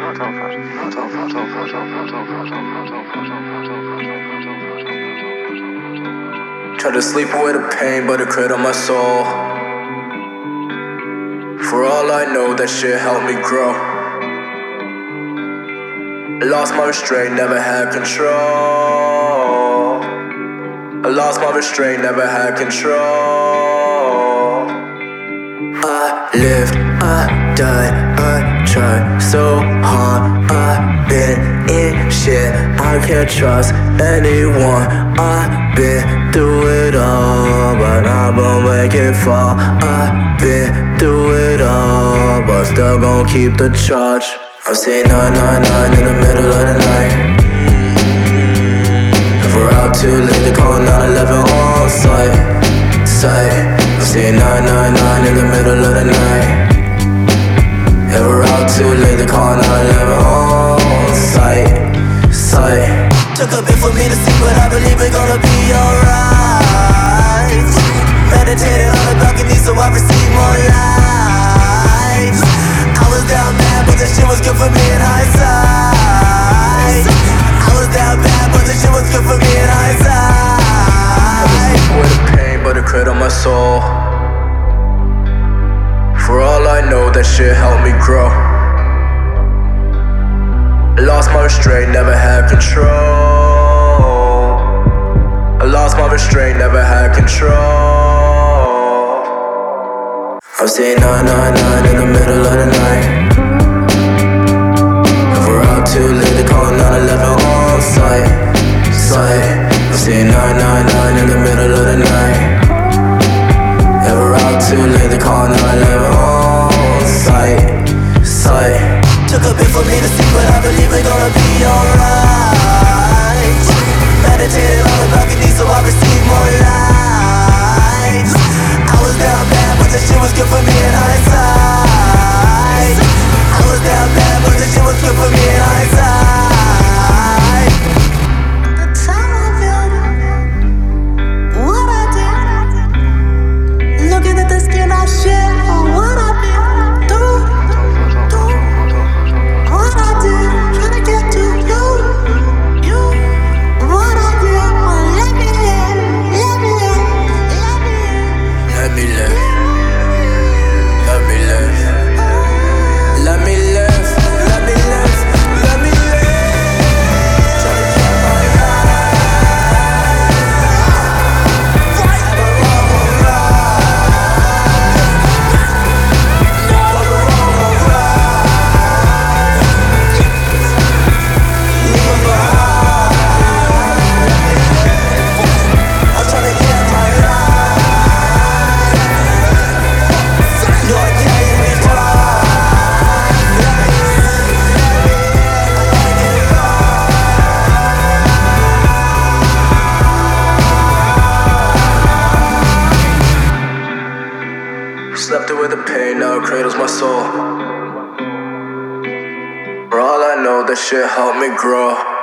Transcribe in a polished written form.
Try to sleep away the pain, but it crit on my soul. For all I know, that shit helped me grow. I lost my restraint, never had control. I lost my restraint, never had control. I lived, I died, I tried so hard. I've been in shit, I can't trust anyone. I've been through it all, but I won't make it fall. I've been through it all, but still gon' keep the charge. I'm saying 999 in the middle of the night. If we're out too late, they call 911 on sight. I'm saying 999 in the middle of the night. If we're out too late, they call 911 on sight. Took a bit for me to see, but I believe we're gonna be alright. Meditated on the balcony, so I received more life. I was down bad, but this shit was good for me in hindsight. I was down bad, but this shit was good for me in hindsight. With the pain, but it crit on my soul. For all I know, that shit helped me grow. I lost my restraint, never had control. I lost my restraint, never had control. I'm saying 999 in the middle of the night. If we're out too late, they call 911 on sight. I'm saying 999 in the middle of the night. If we're out too late, they call 911 on sight. Took a bit for me to see, but I believe we're gonna be alright. Meditated on the balcony, so I received more life. I was down bad, but this shit was good for me in hindsight. I was down bad, but this shit was good for me in hindsight. The time I felt, what I did, looking at the skin I shed, what I been through. What I did, trying to get to you. What I did, let me live. Let me live. Let me live. Let me live. Let me live. Let me live. Try to keep my fight for the wrong Slept away the pain, now it cradles my soul. For all I know, that shit helped me grow.